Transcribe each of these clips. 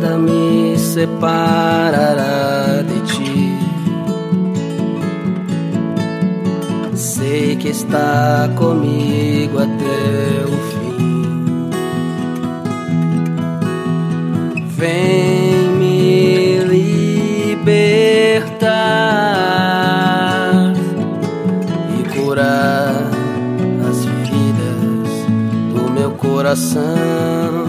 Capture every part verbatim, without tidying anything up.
nada me separará de ti. Sei que está comigo até o fim. Vem me libertar e curar as feridas do meu coração.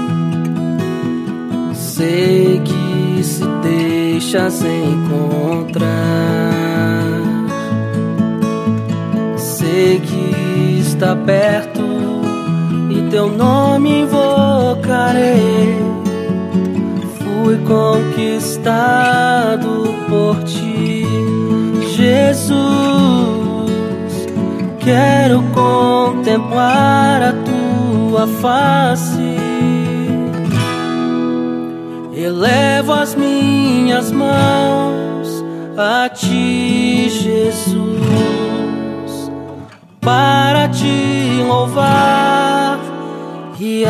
Sei que se deixas encontrar, sei que está perto e teu nome invocarei. Fui conquistado por ti, Jesus. Quero contemplar a tua face. Elevo as minhas mãos a ti, Jesus, para te louvar e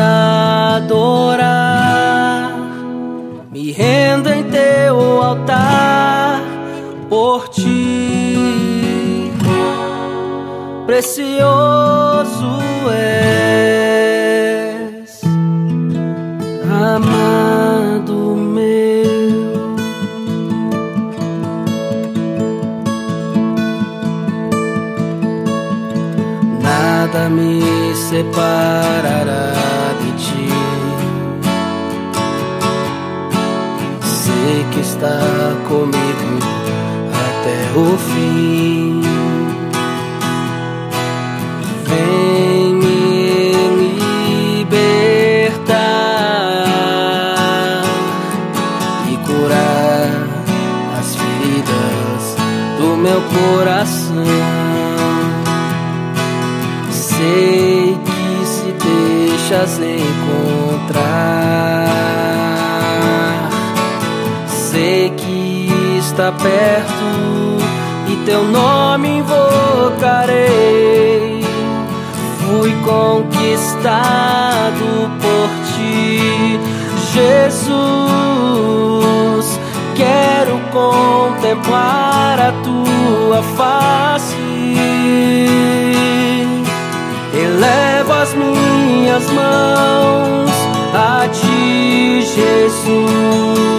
adorar. Me rendo em teu altar por ti, precioso és, amado meu. Nada me separará de ti. Sei que está comigo até o fim. Vem me libertar e curar as feridas do meu coração. Sei que se deixas encontrar, sei que está perto e teu nome invocarei. Fui conquistado por ti, Jesus. Quero contemplar a tua face. Elevo as minhas mãos a ti, Jesus.